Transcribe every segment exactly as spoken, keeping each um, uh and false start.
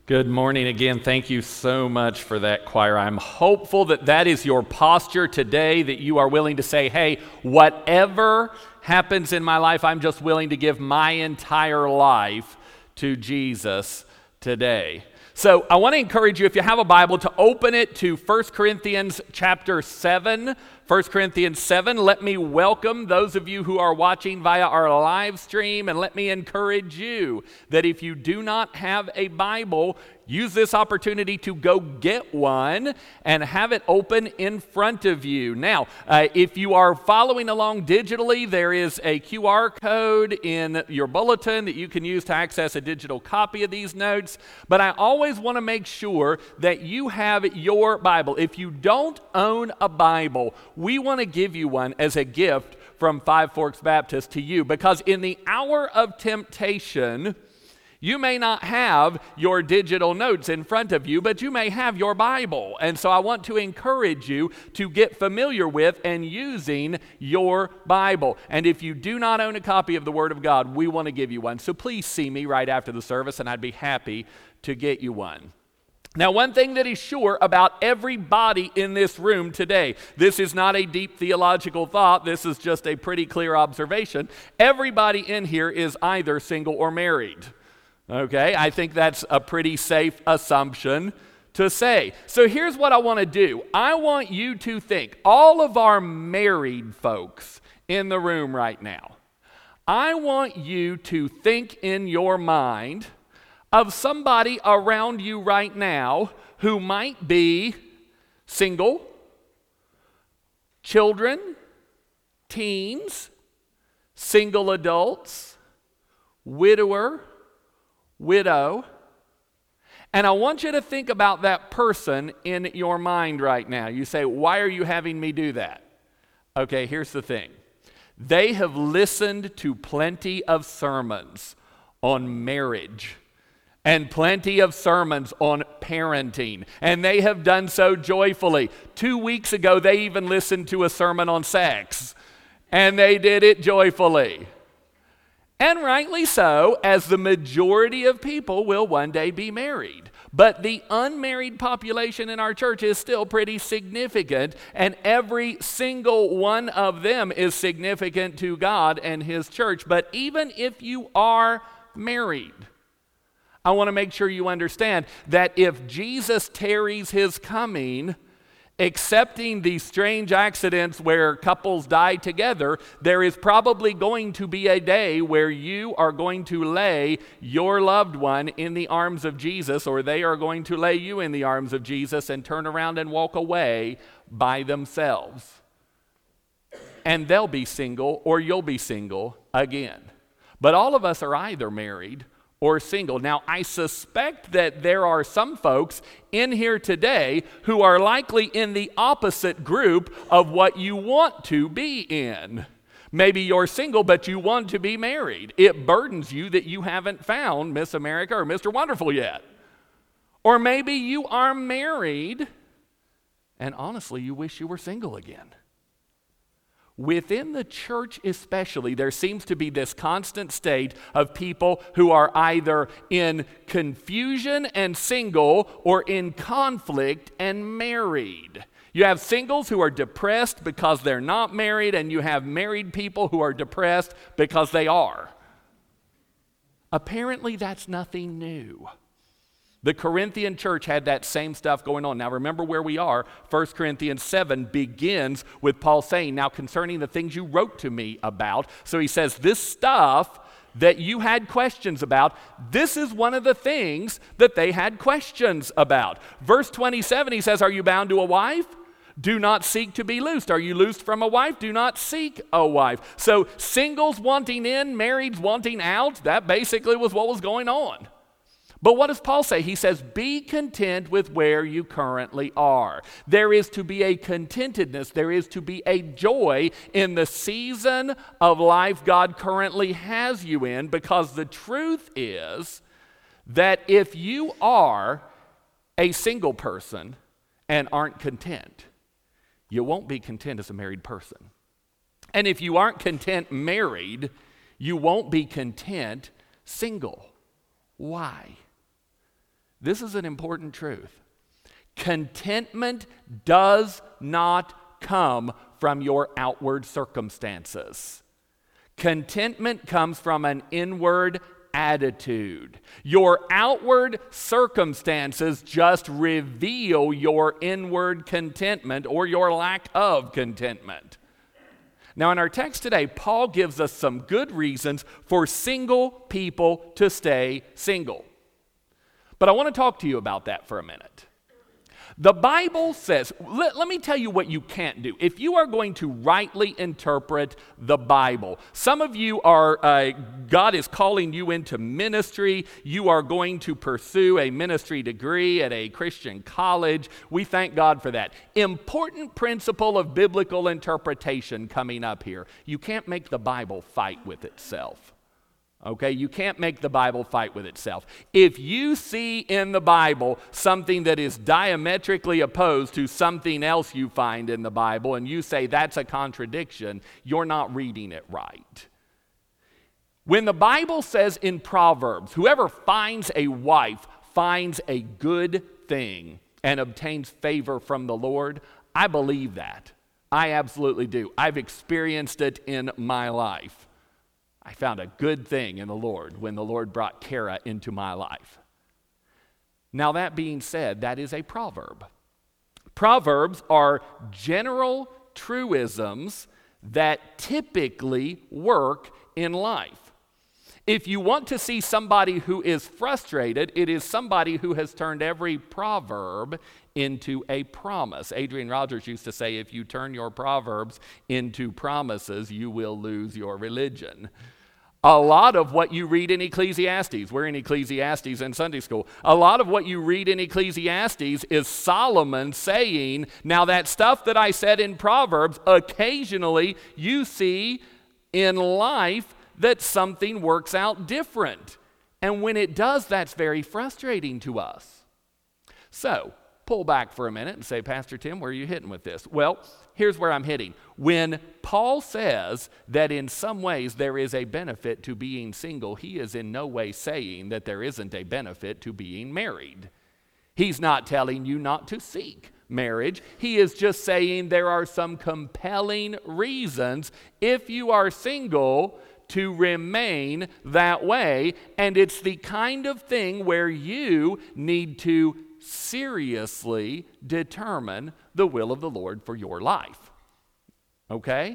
Good morning again. Thank you so much for that, choir. I'm hopeful that that is your posture today, that you are willing to say, hey, whatever happens in my life, I'm just willing to give my entire life to Jesus today. So I want to encourage you, if you have a Bible, to open it to First Corinthians chapter seven. First Corinthians seven. Let me welcome those of you who are watching via our live stream, and let me encourage you that if you do not have a Bible, use this opportunity to go get one and have it open in front of you. Now, uh, if you are following along digitally, there is a Q R code in your bulletin that you can use to access a digital copy of these notes. But I always want to make sure that you have your Bible. If you don't own a Bible, we want to give you one as a gift from Five Forks Baptist to you, because in the hour of temptation, you may not have your digital notes in front of you, but you may have your Bible. And so I want to encourage you to get familiar with and using your Bible. And if you do not own a copy of the Word of God, we want to give you one. So please see me right after the service, and I'd be happy to get you one. Now, one thing that is sure about everybody in this room today, this is not a deep theological thought, this is just a pretty clear observation. Everybody in here is either single or married. Okay, I think that's a pretty safe assumption to say. So here's what I want to do. I want you to think, all of our married folks in the room right now, I want you to think in your mind of somebody around you right now who might be single, children, teens, single adults, widower, widow, and I want you to think about that person in your mind right now. You say, why are you having me do that? Okay, here's the thing. They have listened to plenty of sermons on marriage and plenty of sermons on parenting, and they have done so joyfully. Two weeks ago, they even listened to a sermon on sex, and they did it joyfully. And rightly so, as the majority of people will one day be married. But the unmarried population in our church is still pretty significant, and every single one of them is significant to God and His church. But even if you are married, I want to make sure you understand that if Jesus tarries His coming, accepting these strange accidents where couples die together, there is probably going to be a day where you are going to lay your loved one in the arms of Jesus, or they are going to lay you in the arms of Jesus and turn around and walk away by themselves. And they'll be single, or you'll be single again. But all of us are either married or single. Now, I suspect that there are some folks in here today who are likely in the opposite group of what you want to be in. Maybe you're single, but you want to be married. It burdens you that you haven't found Miss America or Mister Wonderful yet. Or maybe you are married, and honestly, you wish you were single again. Within the church especially, there seems to be this constant state of people who are either in confusion and single, or in conflict and married. You have singles who are depressed because they're not married, and you have married people who are depressed because they are. Apparently, that's nothing new. The Corinthian church had that same stuff going on. Now remember where we are. First Corinthians seven begins with Paul saying, now concerning the things you wrote to me about. So he says, this stuff that you had questions about, this is one of the things that they had questions about. Verse twenty-seven, he says, are you bound to a wife? Do not seek to be loosed. Are you loosed from a wife? Do not seek a wife. So singles wanting in, marrieds wanting out, that basically was what was going on. But what does Paul say? He says, be content with where you currently are. There is to be a contentedness, there is to be a joy in the season of life God currently has you in, because the truth is that if you are a single person and aren't content, you won't be content as a married person. And if you aren't content married, you won't be content single. Why? This is an important truth. Contentment does not come from your outward circumstances. Contentment comes from an inward attitude. Your outward circumstances just reveal your inward contentment or your lack of contentment. Now, in our text today, Paul gives us some good reasons for single people to stay single. But I want to talk to you about that for a minute. The Bible says, let, let me tell you what you can't do. If you are going to rightly interpret the Bible, some of you are, uh, God is calling you into ministry. You are going to pursue a ministry degree at a Christian college. We thank God for that. Important principle of biblical interpretation coming up here. You can't make the Bible fight with itself. Okay, you can't make the Bible fight with itself. If you see in the Bible something that is diametrically opposed to something else you find in the Bible, and you say that's a contradiction, you're not reading it right. When the Bible says in Proverbs, whoever finds a wife finds a good thing and obtains favor from the Lord, I believe that. I absolutely do. I've experienced it in my life. I found a good thing in the Lord when the Lord brought Kara into my life. Now, that being said, that is a proverb. Proverbs are general truisms that typically work in life. If you want to see somebody who is frustrated, it is somebody who has turned every proverb into a promise. Adrian Rogers used to say, if you turn your proverbs into promises, you will lose your religion. A lot of what you read in Ecclesiastes, we're in Ecclesiastes in Sunday school, a lot of what you read in Ecclesiastes is Solomon saying, now that stuff that I said in Proverbs, occasionally you see in life that something works out different. And when it does, that's very frustrating to us. So, pull back for a minute and say, Pastor Tim, where are you hitting with this? Well, here's where I'm hitting. When Paul says that in some ways there is a benefit to being single, he is in no way saying that there isn't a benefit to being married. He's not telling you not to seek marriage. He is just saying there are some compelling reasons if you are single to remain that way, and it's the kind of thing where you need to seriously determine the will of the Lord for your life. Okay?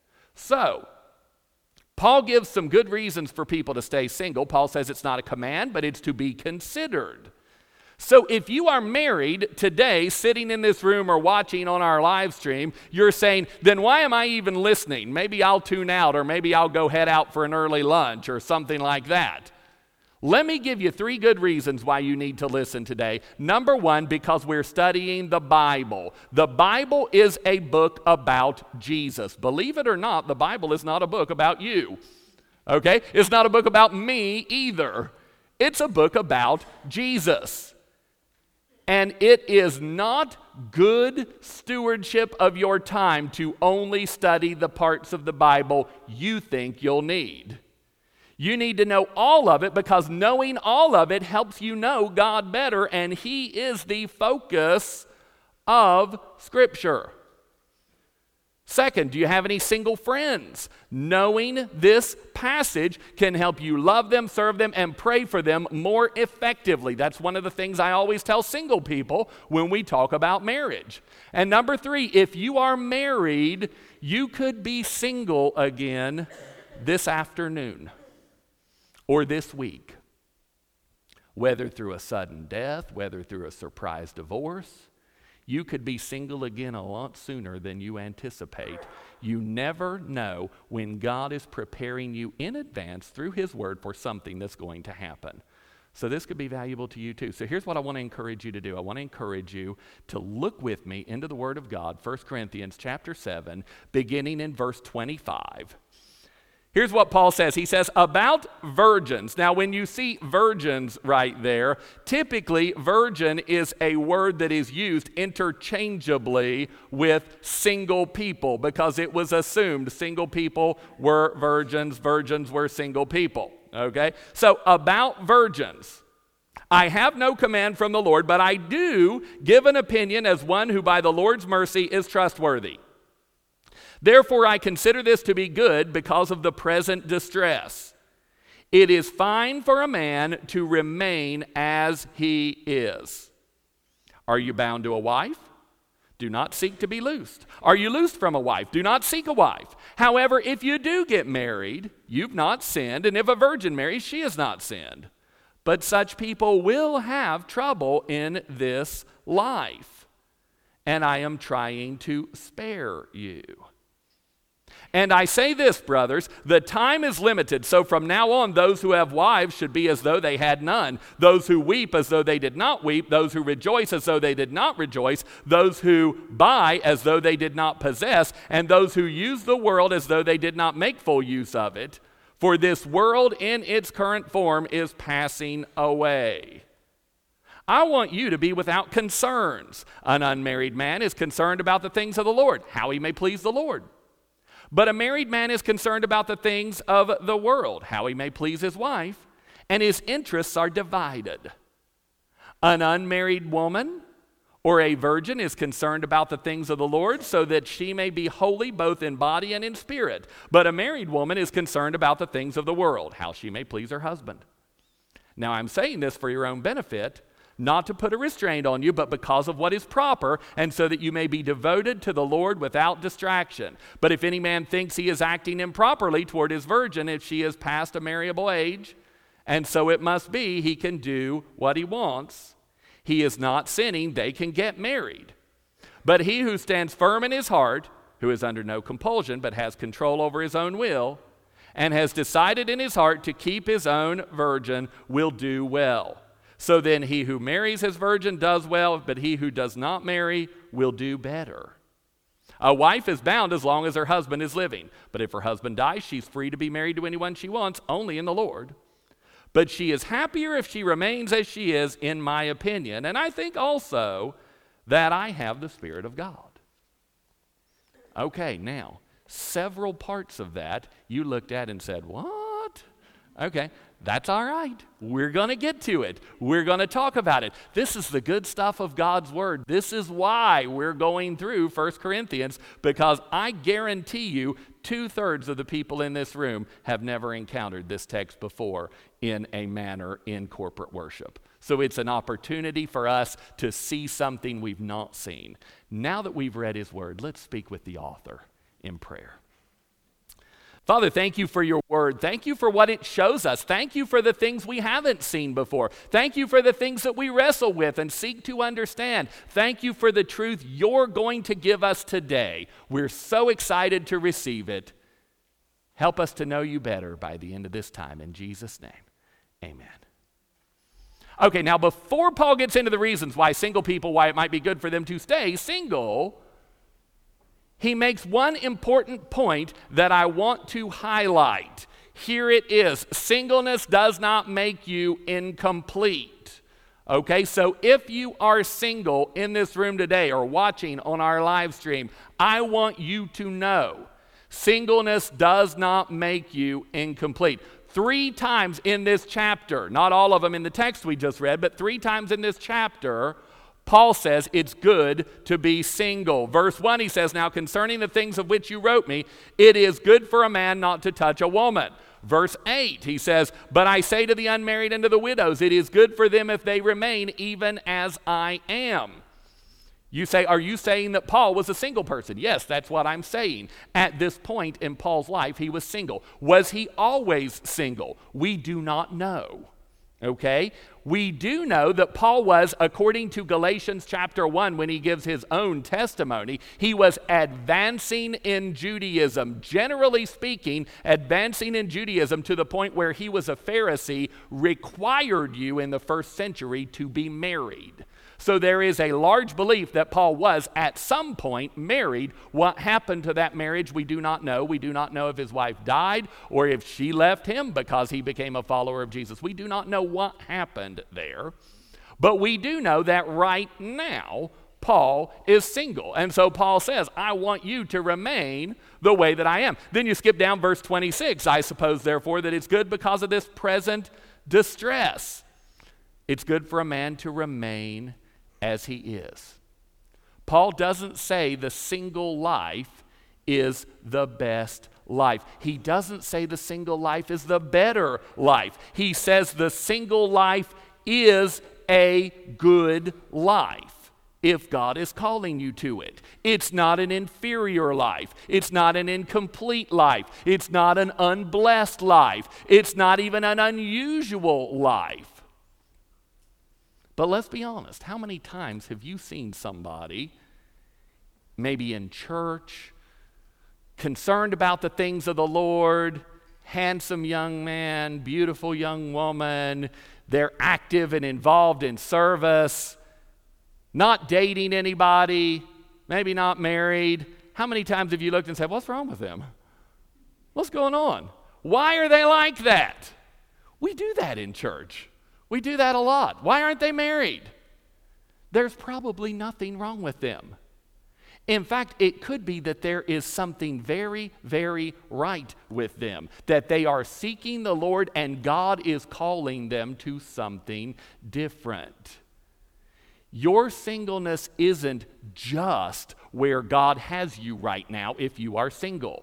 So, Paul gives some good reasons for people to stay single. Paul says it's not a command, but it's to be considered. So if you are married today, sitting in this room or watching on our live stream, you're saying, then why am I even listening? Maybe I'll tune out, or maybe I'll go head out for an early lunch or something like that. Let me give you three good reasons why you need to listen today. Number one, because we're studying the Bible. The Bible is a book about Jesus. Believe it or not, the Bible is not a book about you. Okay? It's not a book about me either. It's a book about Jesus. And it is not good stewardship of your time to only study the parts of the Bible you think you'll need. You need to know all of it, because knowing all of it helps you know God better, and He is the focus of Scripture. Second, do you have any single friends? Knowing this passage can help you love them, serve them, and pray for them more effectively. That's one of the things I always tell single people when we talk about marriage. And number three, if you are married, you could be single again this afternoon or this week. Whether through a sudden death, whether through a surprise divorce, you could be single again a lot sooner than you anticipate. You never know when God is preparing you in advance through His Word for something that's going to happen. So this could be valuable to you too. So here's what I want to encourage you to do. I want to encourage you to look with me into the Word of God, First Corinthians chapter seven, beginning in verse twenty-five. Here's what Paul says. He says, about virgins. Now, when you see virgins right there, typically virgin is a word that is used interchangeably with single people, because it was assumed single people were virgins, virgins were single people. Okay? So, about virgins. I have no command from the Lord, but I do give an opinion as one who by the Lord's mercy is trustworthy. Therefore I consider this to be good because of the present distress. It is fine for a man to remain as he is. Are you bound to a wife? Do not seek to be loosed. Are you loosed from a wife? Do not seek a wife. However, if you do get married, you've not sinned, and if a virgin marries, she has not sinned. But such people will have trouble in this life, and I am trying to spare you. And I say this, brothers, the time is limited, so from now on those who have wives should be as though they had none, those who weep as though they did not weep, those who rejoice as though they did not rejoice, those who buy as though they did not possess, and those who use the world as though they did not make full use of it. For this world in its current form is passing away. I want you to be without concerns. An unmarried man is concerned about the things of the Lord, how he may please the Lord. But a married man is concerned about the things of the world, how he may please his wife, and his interests are divided. An unmarried woman or a virgin is concerned about the things of the Lord so that she may be holy both in body and in spirit. But a married woman is concerned about the things of the world, how she may please her husband. Now I'm saying this for your own benefit, not to put a restraint on you, but because of what is proper, and so that you may be devoted to the Lord without distraction. But if any man thinks he is acting improperly toward his virgin, if she is past a marriable age, and so it must be, he can do what he wants. He is not sinning, they can get married. But he who stands firm in his heart, who is under no compulsion, but has control over his own will, and has decided in his heart to keep his own virgin, will do well. So then he who marries his virgin does well, but he who does not marry will do better. A wife is bound as long as her husband is living. But if her husband dies, she's free to be married to anyone she wants, only in the Lord. But she is happier if she remains as she is, in my opinion. And I think also that I have the Spirit of God. Okay, now, several parts of that you looked at and said, what? Okay. That's all right. We're going to get to it. We're going to talk about it. This is the good stuff of God's Word. This is why we're going through First Corinthians, because I guarantee you two-thirds of the people in this room have never encountered this text before in a manner in corporate worship. So it's an opportunity for us to see something we've not seen. Now that we've read His Word, let's speak with the author in prayer. Father, thank you for your word. Thank you for what it shows us. Thank you for the things we haven't seen before. Thank you for the things that we wrestle with and seek to understand. Thank you for the truth you're going to give us today. We're so excited to receive it. Help us to know you better by the end of this time. In Jesus' name, amen. Okay, now before Paul gets into the reasons why single people, why it might be good for them to stay single, he makes one important point that I want to highlight. Here it is. Singleness does not make you incomplete. Okay, so if you are single in this room today or watching on our live stream, I want you to know singleness does not make you incomplete. Three times in this chapter, not all of them in the text we just read, but three times in this chapter, Paul says it's good to be single. Verse one, he says, now concerning the things of which you wrote me, it is good for a man not to touch a woman. Verse eight, he says, but I say to the unmarried and to the widows, it is good for them if they remain even as I am. You say, are you saying that Paul was a single person? Yes, that's what I'm saying. At this point in Paul's life, he was single. Was he always single? We do not know. Okay? We do know that Paul was, according to Galatians chapter one, when he gives his own testimony, he was advancing in Judaism. Generally speaking, advancing in Judaism to the point where he was a Pharisee required you in the first century to be married. So there is a large belief that Paul was at some point married. What happened to that marriage, we do not know. We do not know if his wife died or if she left him because he became a follower of Jesus. We do not know what happened there. But we do know that right now, Paul is single. And so Paul says, I want you to remain the way that I am. Then you skip down verse twenty-six. I suppose, therefore, that it's good because of this present distress. It's good for a man to remain as he is. Paul doesn't say the single life is the best life. He doesn't say the single life is the better life. He says the single life is a good life if God is calling you to it. It's not an inferior life. It's not an incomplete life. It's not an unblessed life. It's not even an unusual life. But let's be honest, how many times have you seen somebody, maybe in church, concerned about the things of the Lord, handsome young man, beautiful young woman, they're active and involved in service, not dating anybody, maybe not married. How many times have you looked and said, what's wrong with them? What's going on? Why are they like that? We do that in church. We do that a lot. Why aren't they married? There's probably nothing wrong with them. In fact, it could be that there is something very, very right with them, that they are seeking the Lord and God is calling them to something different. Your singleness isn't just where God has you right now if you are single.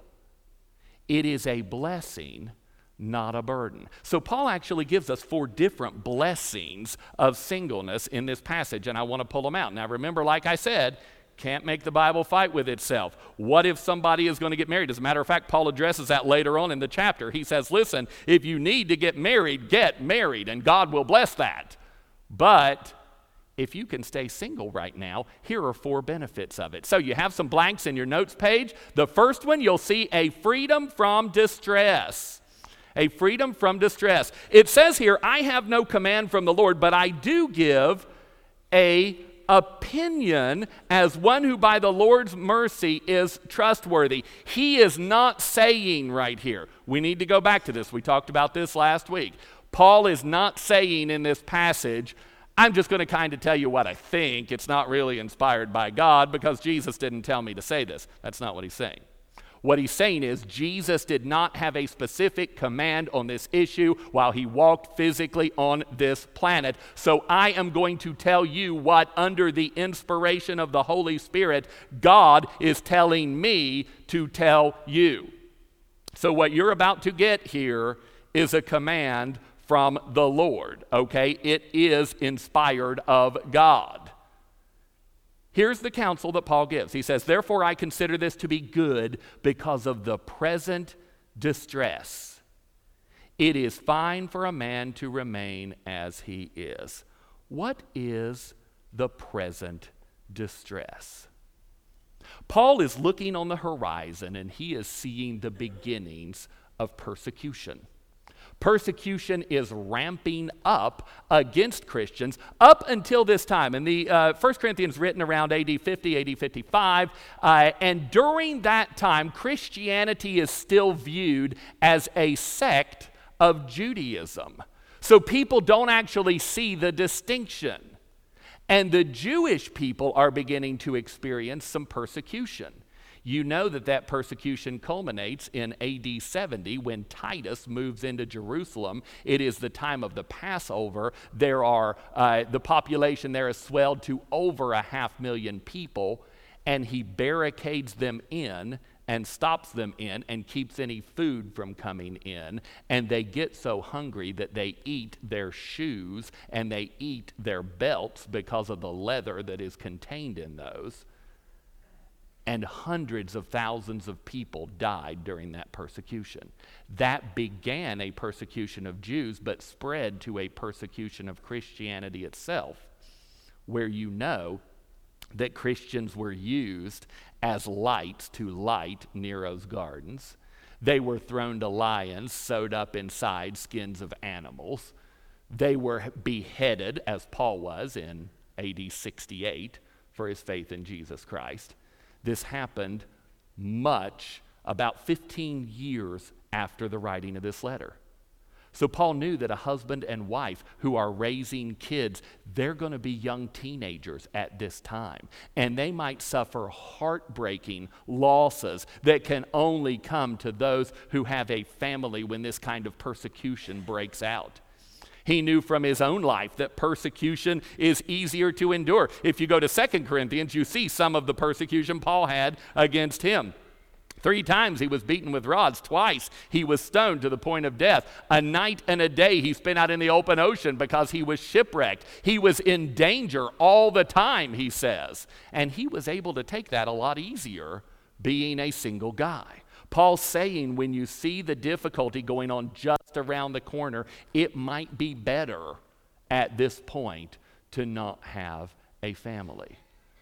It is a blessing, not a burden. So Paul actually gives us four different blessings of singleness in this passage, and I want to pull them out. Now remember, like I said, can't make the Bible fight with itself. What if somebody is going to get married? As a matter of fact, Paul addresses that later on in the chapter. He says, listen, if you need to get married, get married, and God will bless that. But if you can stay single right now, here are four benefits of it. So you have some blanks in your notes page. The first one, you'll see a freedom from distress. A freedom from distress. It says here, I have no command from the Lord, but I do give a opinion as one who by the Lord's mercy is trustworthy. He is not saying right here. We need to go back to this. We talked about this last week. Paul is not saying in this passage, I'm just going to kind of tell you what I think. It's not really inspired by God because Jesus didn't tell me to say this. That's not what he's saying. What he's saying is Jesus did not have a specific command on this issue while he walked physically on this planet. So I am going to tell you what, under the inspiration of the Holy Spirit, God is telling me to tell you. So what you're about to get here is a command from the Lord, okay? It is inspired of God. Here's the counsel that Paul gives. He says, therefore I consider this to be good because of the present distress. It is fine for a man to remain as he is. What is the present distress? Paul is looking on the horizon and he is seeing the beginnings of persecution. Persecution is ramping up against Christians up until this time. And the uh, First Corinthians written around A D fifty, A D fifty-five. Uh, and during that time, Christianity is still viewed as a sect of Judaism. So people don't actually see the distinction. And the Jewish people are beginning to experience some persecution. You know that that persecution culminates in A D seventy when Titus moves into Jerusalem. It is the time of the Passover. There are, uh, the population there is swelled to over a half million people, and he barricades them in and stops them in and keeps any food from coming in. And they get so hungry that they eat their shoes and they eat their belts because of the leather that is contained in those. And hundreds of thousands of people died during that persecution. That began a persecution of Jews, but spread to a persecution of Christianity itself, where you know that Christians were used as lights to light Nero's gardens. They were thrown to lions, sewed up inside skins of animals. They were beheaded, as Paul was in A D sixty-eight, for his faith in Jesus Christ. This happened much, about fifteen years after the writing of this letter. So Paul knew that a husband and wife who are raising kids, they're going to be young teenagers at this time. And they might suffer heartbreaking losses that can only come to those who have a family when this kind of persecution breaks out. He knew from his own life that persecution is easier to endure. If you go to Second Corinthians, you see some of the persecution Paul had against him. Three times he was beaten with rods. Twice he was stoned to the point of death. A night and a day he spent out in the open ocean because he was shipwrecked. He was in danger all the time, he says. And he was able to take that a lot easier being a single guy. Paul's saying when you see the difficulty going on just around the corner, it might be better at this point to not have a family.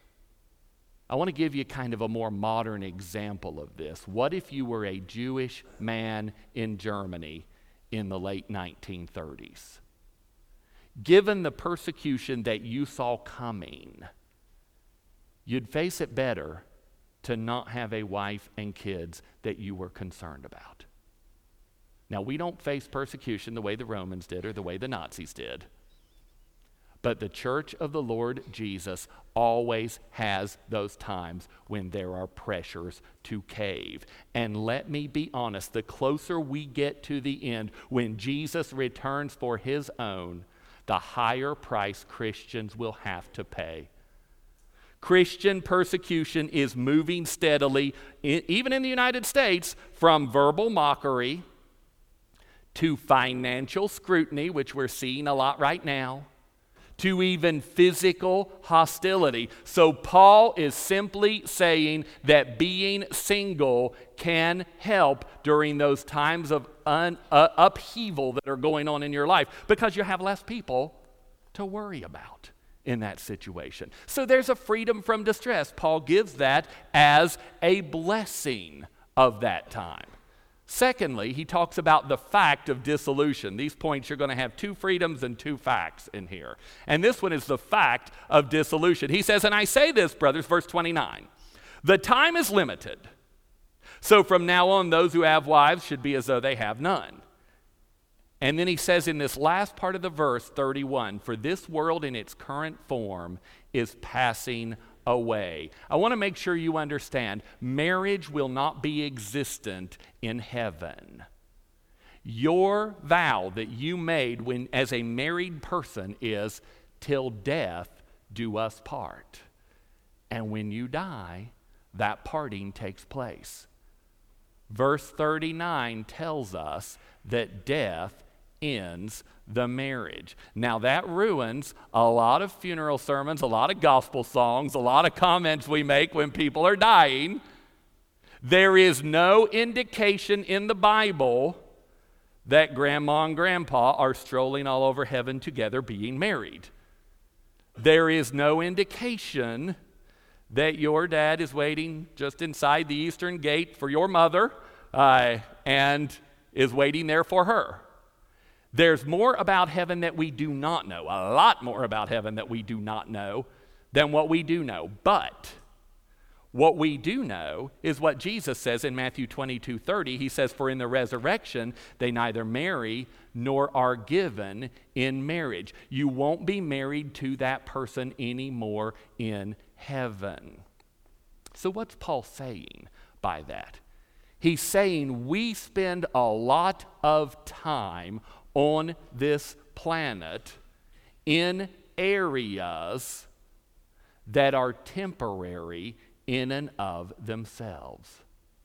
I want to give you kind of a more modern example of this. What if you were a Jewish man in Germany in the late nineteen thirties? Given the persecution that you saw coming, you'd face it better to not have a wife and kids that you were concerned about. Now, we don't face persecution the way the Romans did or the way the Nazis did. But the church of the Lord Jesus always has those times when there are pressures to cave. And let me be honest, the closer we get to the end, when Jesus returns for his own, the higher price Christians will have to pay. Christian persecution is moving steadily, even in the United States, from verbal mockery to financial scrutiny, which we're seeing a lot right now, to even physical hostility. So Paul is simply saying that being single can help during those times of un, uh, upheaval that are going on in your life because you have less people to worry about in that situation. So there's a freedom from distress. Paul gives that as a blessing of that time. Secondly, he talks about the fact of dissolution. These points, you're going to have two freedoms and two facts in here. And this one is the fact of dissolution. He says, and I say this, brothers, verse twenty-nine, the time is limited. So from now on, those who have wives should be as though they have none. And then he says in this last part of the verse, thirty-one, for this world in its current form is passing away. I want to make sure you understand, marriage will not be existent in heaven. Your vow that you made when as a married person is, till death do us part. And when you die, that parting takes place. Verse thirty-nine tells us that death ends the marriage. Now that ruins a lot of funeral sermons, a lot of gospel songs, a lot of comments we make when people are dying. There is no indication in the Bible that grandma and grandpa are strolling all over heaven together being married. There is no indication that your dad is waiting just inside the eastern gate for your mother uh, and is waiting there for her. There's more about heaven that we do not know, a lot more about heaven that we do not know than what we do know. But what we do know is what Jesus says in Matthew twenty-two thirty. He says, for in the resurrection, they neither marry nor are given in marriage. You won't be married to that person anymore in heaven. So what's Paul saying by that? He's saying we spend a lot of time on this planet in areas that are temporary in and of themselves.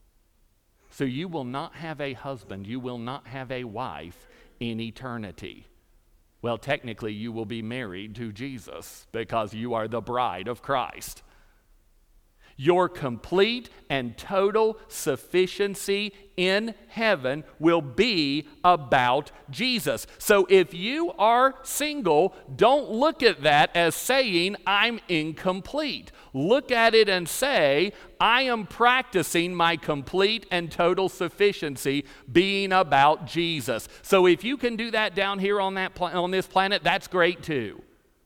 So you will not have a husband, you will not have a wife in eternity. Well, technically you will be married to Jesus because you are the bride of Christ. Your complete and total sufficiency in heaven will be about Jesus. So if you are single, don't look at that as saying, I'm incomplete. Look at it and say, I am practicing my complete and total sufficiency being about Jesus. So if you can do that down here on, that pla- on this planet, that's great too.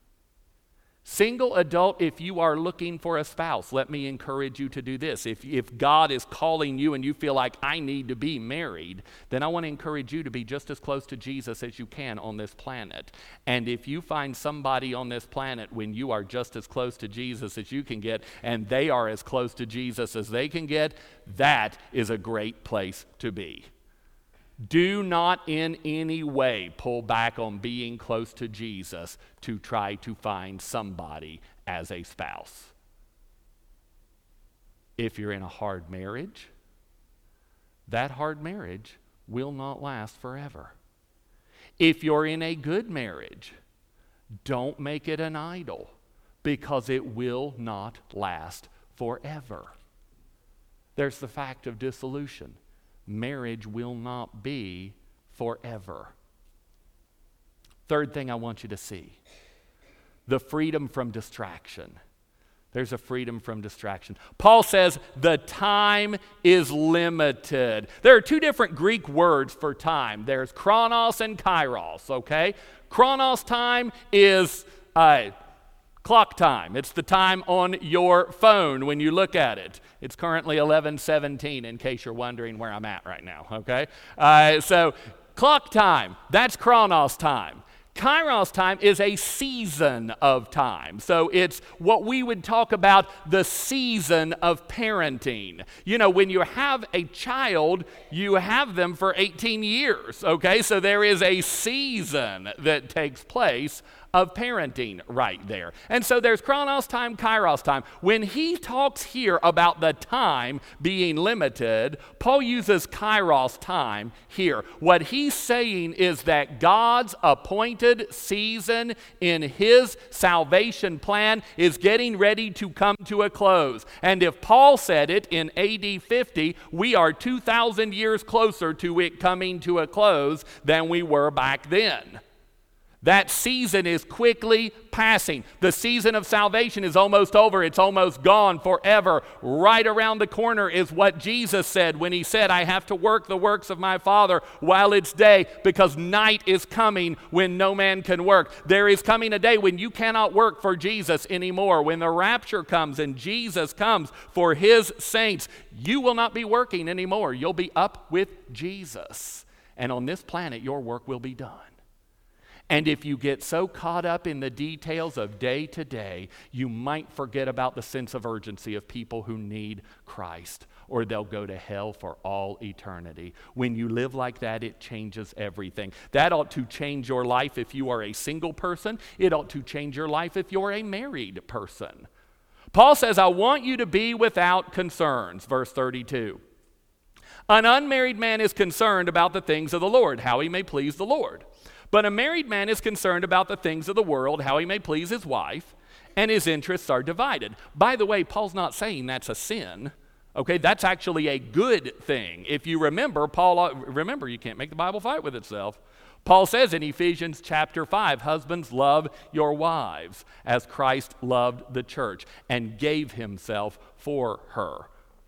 Single adult, if you are looking for a spouse, let me encourage you to do this. If, if God is calling you and you feel like I need to be married, then I want to encourage you to be just as close to Jesus as you can on this planet. And if you find somebody on this planet when you are just as close to Jesus as you can get, and they are as close to Jesus as they can get, that is a great place to be. Do not in any way pull back on being close to Jesus to try to find somebody as a spouse. If you're in a hard marriage, that hard marriage will not last forever. If you're in a good marriage, don't make it an idol, because it will not last forever. There's the fact of dissolution. Marriage will not be forever. Third thing I want you to see, the freedom from distraction. There's a freedom from distraction. Paul says the time is limited. There are two different Greek words for time. There's chronos and kairos, okay? Chronos time is uh, clock time. It's the time on your phone when you look at it. It's currently eleven seventeen, in case you're wondering where I'm at right now, okay? Uh, so clock time, that's chronos time. Kairos time is a season of time. So it's what we would talk about the season of parenting. You know, when you have a child, you have them for eighteen years, okay? So there is a season that takes place of parenting right there. And so there's chronos time, kairos time. When he talks here about the time being limited, Paul uses kairos time here. What he's saying is that God's appointed season in his salvation plan is getting ready to come to a close. And if Paul said it in A D fifty, we are two thousand years closer to it coming to a close than we were back then. That season is quickly passing. The season of salvation is almost over. It's almost gone forever. Right around the corner is what Jesus said when he said, I have to work the works of my Father while it's day, because night is coming when no man can work. There is coming a day when you cannot work for Jesus anymore. When the rapture comes and Jesus comes for his saints, you will not be working anymore. You'll be up with Jesus. And on this planet, your work will be done. And if you get so caught up in the details of day to day, you might forget about the sense of urgency of people who need Christ, or they'll go to hell for all eternity. When you live like that, it changes everything. That ought to change your life if you are a single person. It ought to change your life if you're a married person. Paul says, I want you to be without concerns, verse thirty-two. An unmarried man is concerned about the things of the Lord, how he may please the Lord. But a married man is concerned about the things of the world, how he may please his wife, and his interests are divided. By the way, Paul's not saying that's a sin. Okay, that's actually a good thing. If you remember, Paul, remember, you can't make the Bible fight with itself. Paul says in Ephesians chapter five, husbands, love your wives as Christ loved the church and gave himself for her.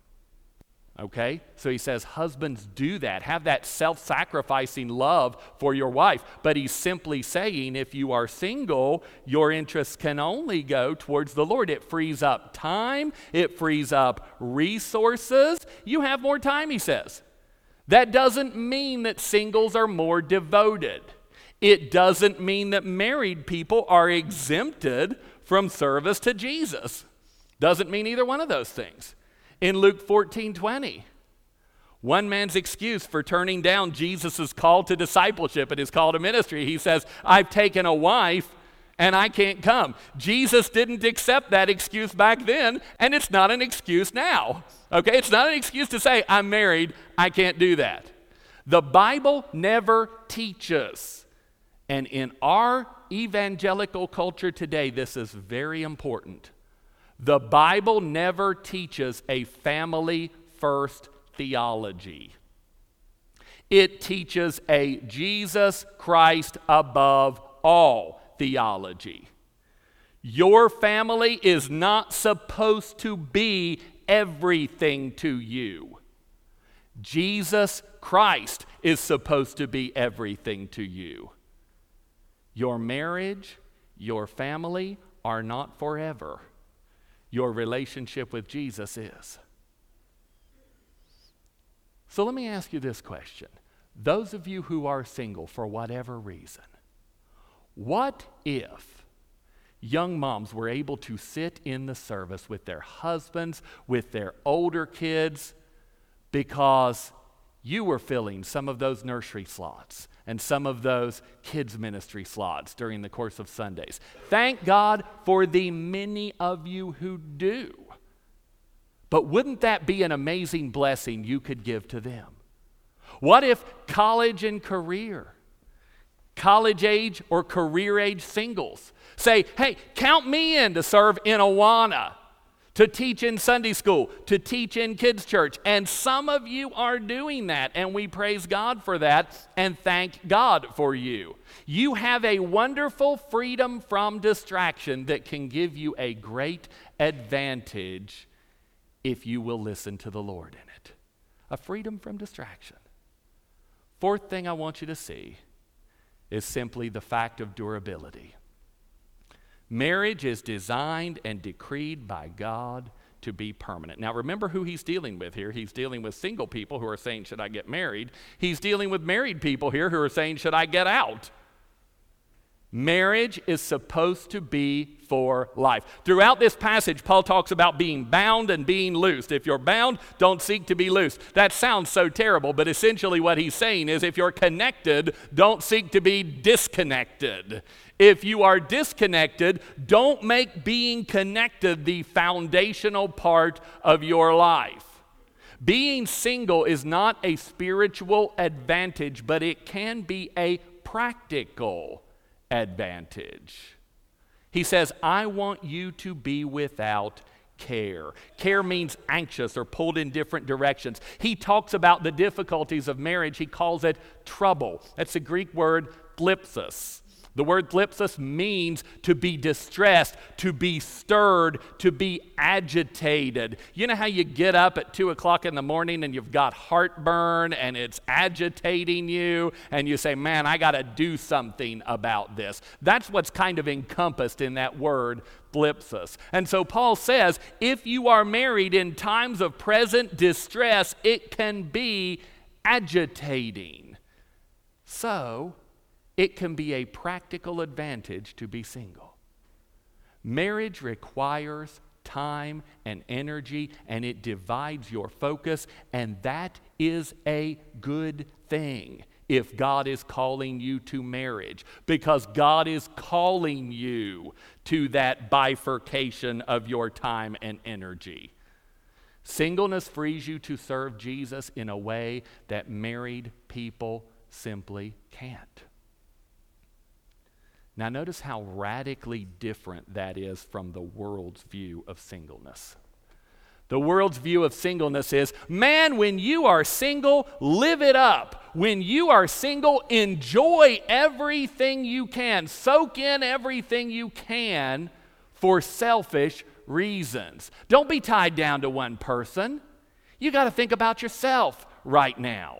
Okay, so he says husbands, do that. Have that self-sacrificing love for your wife. But he's simply saying if you are single, your interests can only go towards the Lord. It frees up time. It frees up resources. You have more time, he says. That doesn't mean that singles are more devoted. It doesn't mean that married people are exempted from service to Jesus. Doesn't mean either one of those things. In Luke fourteen twenty, one man's excuse for turning down Jesus' call to discipleship and his call to ministry, he says, I've taken a wife and I can't come. Jesus didn't accept that excuse back then, and it's not an excuse now. Okay, it's not an excuse to say, I'm married, I can't do that. The Bible never teaches, and in our evangelical culture today, this is very important. The Bible never teaches a family-first theology. It teaches a Jesus Christ above all theology. Your family is not supposed to be everything to you. Jesus Christ is supposed to be everything to you. Your marriage, your family are not forever. Your relationship with Jesus is. So let me ask you this question. Those of you who are single for whatever reason, what if young moms were able to sit in the service with their husbands, with their older kids, because you were filling some of those nursery slots and some of those kids ministry slots during the course of Sundays. Thank God for the many of you who do. But wouldn't that be an amazing blessing you could give to them? What if college and career, college age or career age singles say, hey, count me in to serve in Awana, to teach in Sunday school, to teach in kids church. And some of you are doing that, and we praise God for that and thank God for you. You have a wonderful freedom from distraction that can give you a great advantage if you will listen to the Lord in it. A freedom from distraction. Fourth thing I want you to see is simply the fact of durability. Marriage is designed and decreed by God to be permanent. Now remember who he's dealing with here. He's dealing with single people who are saying, should I get married? He's dealing with married people here who are saying, should I get out? Marriage is supposed to be for life. Throughout this passage, Paul talks about being bound and being loosed. If you're bound, don't seek to be loosed. That sounds so terrible, but essentially what he's saying is if you're connected, don't seek to be disconnected. If you are disconnected, don't make being connected the foundational part of your life. Being single is not a spiritual advantage, but it can be a practical advantage. He says, I want you to be without care. Care means anxious or pulled in different directions. He talks about the difficulties of marriage. He calls it trouble. That's the Greek word thlipsis. The word thlipsis means to be distressed, to be stirred, to be agitated. You know how you get up at two o'clock in the morning and you've got heartburn and it's agitating you and you say, man, I got to do something about this. That's what's kind of encompassed in that word thlipsis. And so Paul says, if you are married in times of present distress, it can be agitating. So, it can be a practical advantage to be single. Marriage requires time and energy, and it divides your focus, and that is a good thing if God is calling you to marriage, because God is calling you to that bifurcation of your time and energy. Singleness frees you to serve Jesus in a way that married people simply can't. Now notice how radically different that is from the world's view of singleness. The world's view of singleness is, man, when you are single, live it up. When you are single, enjoy everything you can. Soak in everything you can for selfish reasons. Don't be tied down to one person. You got to think about yourself right now.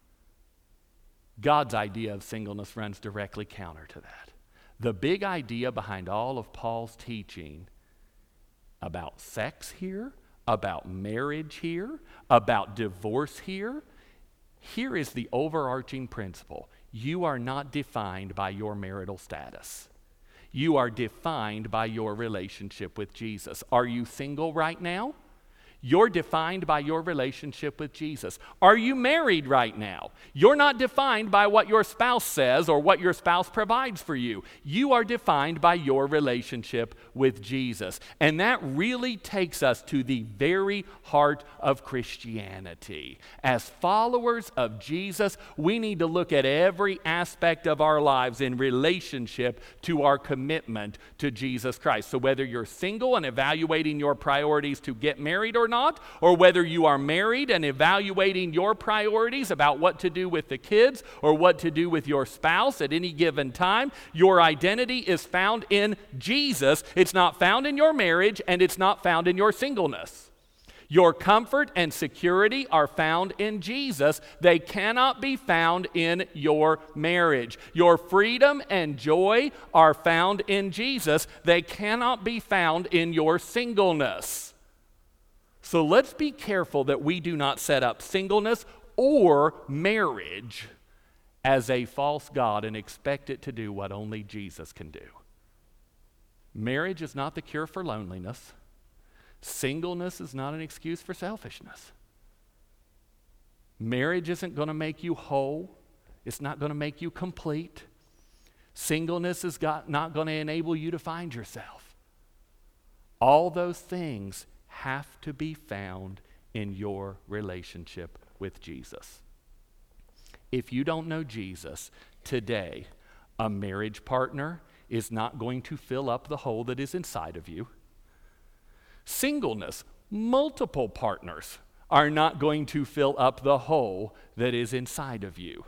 God's idea of singleness runs directly counter to that. The big idea behind all of Paul's teaching about sex here, about marriage here, about divorce here, here is the overarching principle. You are not defined by your marital status. You are defined by your relationship with Jesus. Are you single right now? You're defined by your relationship with Jesus. Are you married right now? You're not defined by what your spouse says or what your spouse provides for you. You are defined by your relationship with Jesus. And that really takes us to the very heart of Christianity. As followers of Jesus, we need to look at every aspect of our lives in relationship to our commitment to Jesus Christ. So whether you're single and evaluating your priorities to get married or not, or whether you are married and evaluating your priorities about what to do with the kids or what to do with your spouse at any given time, your identity is found in Jesus. It's not found in your marriage, and it's not found in your singleness. Your comfort and security are found in Jesus. They cannot be found in your marriage. Your freedom and joy are found in Jesus. They cannot be found in your singleness. So let's be careful that we do not set up singleness or marriage as a false god and expect it to do what only Jesus can do. Marriage is not the cure for loneliness. Singleness is not an excuse for selfishness. Marriage isn't going to make you whole. It's not going to make you complete. Singleness is got, not going to enable you to find yourself. All those things have to be found in your relationship with Jesus. If you don't know Jesus today, a marriage partner is not going to fill up the hole that is inside of you. Singleness, multiple partners are not going to fill up the hole that is inside of you.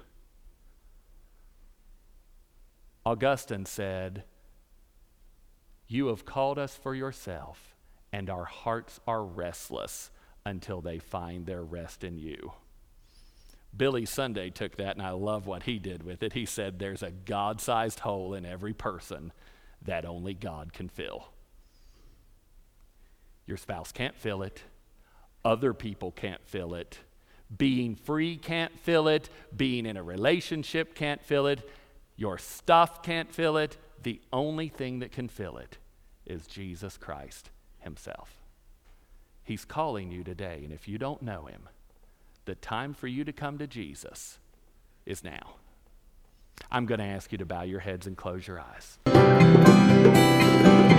Augustine said, "You have called us for yourself, and our hearts are restless until they find their rest in you." Billy Sunday took that, and I love what he did with it. He said, "There's a God-sized hole in every person that only God can fill." Your spouse can't fill it. Other people can't fill it. Being free can't fill it. Being in a relationship can't fill it. Your stuff can't fill it. The only thing that can fill it is Jesus Christ himself. He's calling you today, and if you don't know him, the time for you to come to Jesus is now. I'm going to ask you to bow your heads and close your eyes.